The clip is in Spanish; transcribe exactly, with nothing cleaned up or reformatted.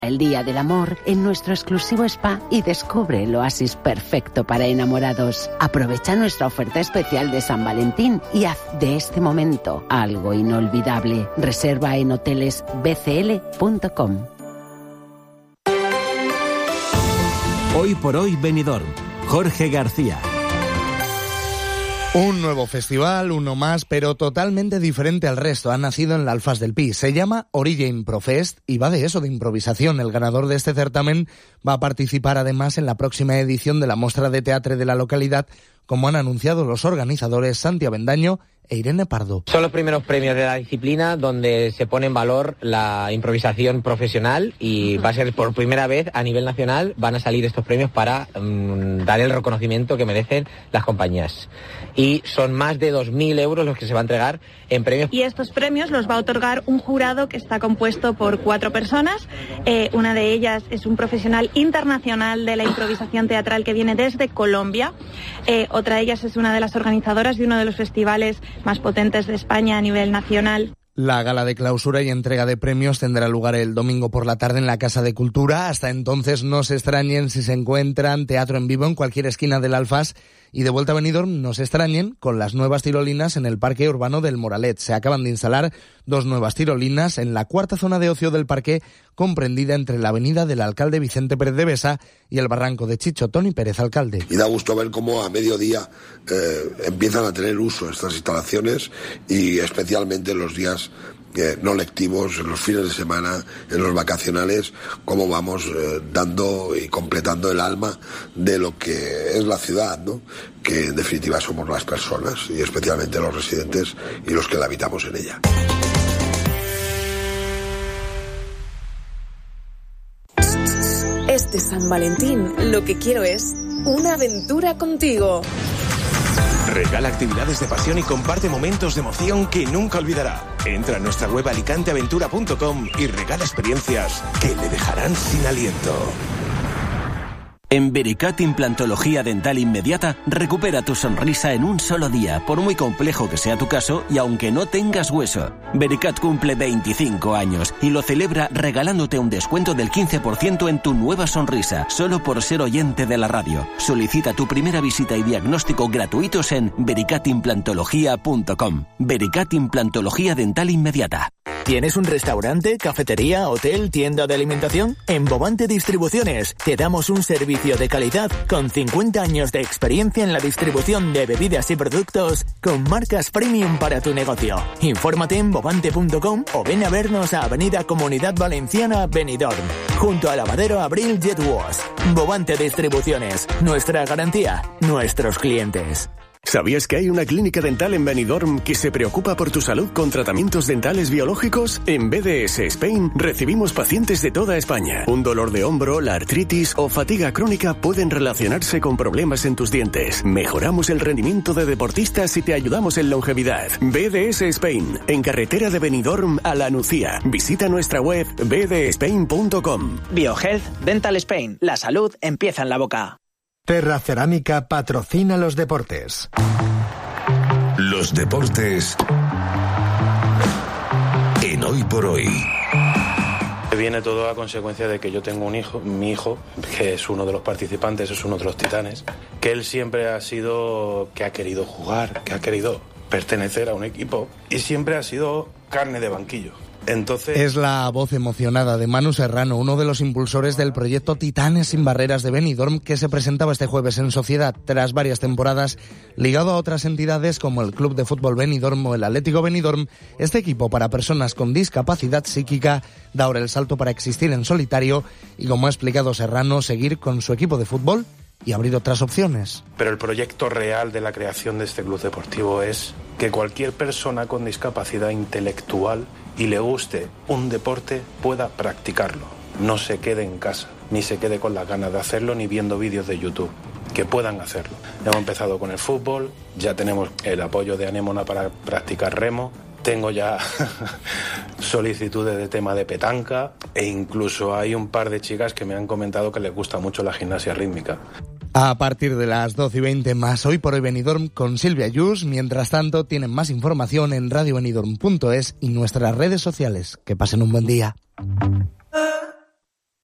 El Día del Amor en nuestro exclusivo spa y descubre el oasis perfecto para enamorados. Aprovecha nuestra oferta especial de San Valentín y haz de este momento algo inolvidable. Reserva en hoteles b c l punto com. Hoy por hoy Benidorm. Jorge García. Un nuevo festival, uno más, pero totalmente diferente al resto. Ha nacido en la Alfaz del Pi. Se llama Orilla Improfest y va de eso, de improvisación. El ganador de este certamen va a participar además en la próxima edición de la Mostra de Teatre de la localidad, como han anunciado los organizadores Santi Avendaño e Irene Pardo. Son los primeros premios de la disciplina donde se pone en valor la improvisación profesional y va a ser por primera vez a nivel nacional, van a salir estos premios para um, dar el reconocimiento que merecen las compañías. Y son más de dos mil euros los que se va a entregar en premios. Y estos premios los va a otorgar un jurado que está compuesto por cuatro personas. Eh, una de ellas es un profesional internacional de la improvisación teatral que viene desde Colombia. Eh, otra de ellas es una de las organizadoras de uno de los festivales más potentes de España a nivel nacional. La gala de clausura y entrega de premios tendrá lugar el domingo por la tarde en la Casa de Cultura. Hasta entonces no se extrañen si se encuentran teatro en vivo en cualquier esquina del Alfaz. Y de vuelta a Benidorm, no se extrañen con las nuevas tirolinas en el Parque Urbano del Moralet. Se acaban de instalar dos nuevas tirolinas en la cuarta zona de ocio del parque, comprendida entre la avenida del alcalde Vicente Pérez de Besa y el barranco de Chicho. Tony Pérez, alcalde. Y da gusto ver cómo a mediodía eh, empiezan a tener uso estas instalaciones y especialmente los días Eh, no lectivos, en los fines de semana, en los vacacionales, cómo vamos eh, dando y completando el alma de lo que es la ciudad, ¿no? Que en definitiva somos las personas y especialmente los residentes y los que la habitamos en ella. Este San Valentín lo que quiero es una aventura contigo. Regala actividades de pasión y comparte momentos de emoción que nunca olvidará. Entra a nuestra web alicante aventura punto com y regala experiencias que le dejarán sin aliento. En Vericat Implantología Dental Inmediata, recupera tu sonrisa en un solo día, por muy complejo que sea tu caso y aunque no tengas hueso. Vericat cumple veinticinco años y lo celebra regalándote un descuento del quince por ciento en tu nueva sonrisa, solo por ser oyente de la radio. Solicita tu primera visita y diagnóstico gratuitos en vericat implantología punto com. Vericat Implantología Dental Inmediata. ¿Tienes un restaurante, cafetería, hotel, tienda de alimentación? En Bovante Distribuciones te damos un servicio de calidad con cincuenta años de experiencia en la distribución de bebidas y productos con marcas premium para tu negocio. Infórmate en bovante punto com o ven a vernos a Avenida Comunidad Valenciana, Benidorm, junto al lavadero Abril Jet Wash. Bovante Distribuciones, nuestra garantía, nuestros clientes. ¿Sabías que hay una clínica dental en Benidorm que se preocupa por tu salud con tratamientos dentales biológicos? En B D S Spain recibimos pacientes de toda España. Un dolor de hombro, la artritis o fatiga crónica pueden relacionarse con problemas en tus dientes. Mejoramos el rendimiento de deportistas y te ayudamos en longevidad. B D S Spain, en carretera de Benidorm a La Nucía. Visita nuestra web b d spain punto com. BioHealth Dental Spain. La salud empieza en la boca. Terra Cerámica patrocina los deportes. Los deportes en Hoy por Hoy. Viene todo a consecuencia de que yo tengo un hijo, mi hijo, que es uno de los participantes, es uno de los titanes, que él siempre ha sido, que ha querido jugar, que ha querido pertenecer a un equipo y siempre ha sido carne de banquillo. Entonces... Es la voz emocionada de Manu Serrano, uno de los impulsores del proyecto Titanes sin Barreras de Benidorm, que se presentaba este jueves en sociedad tras varias temporadas ligado a otras entidades como el Club de Fútbol Benidorm o el Atlético Benidorm. Este equipo para personas con discapacidad psíquica da ahora el salto para existir en solitario y, como ha explicado Serrano, seguir con su equipo de fútbol y abrir otras opciones. Pero el proyecto real de la creación de este club deportivo es que cualquier persona con discapacidad intelectual y le guste un deporte pueda practicarlo. No se quede en casa, ni se quede con las ganas de hacerlo, ni viendo vídeos de YouTube. Que puedan hacerlo. Hemos empezado con el fútbol, ya tenemos el apoyo de Anémona para practicar remo, tengo ya solicitudes de tema de petanca e incluso hay un par de chicas que me han comentado que les gusta mucho la gimnasia rítmica. A partir de las doce y veinte más Hoy por Hoy Benidorm con Silvia Yus. Mientras tanto, tienen más información en radio benidorm punto es y nuestras redes sociales. Que pasen un buen día.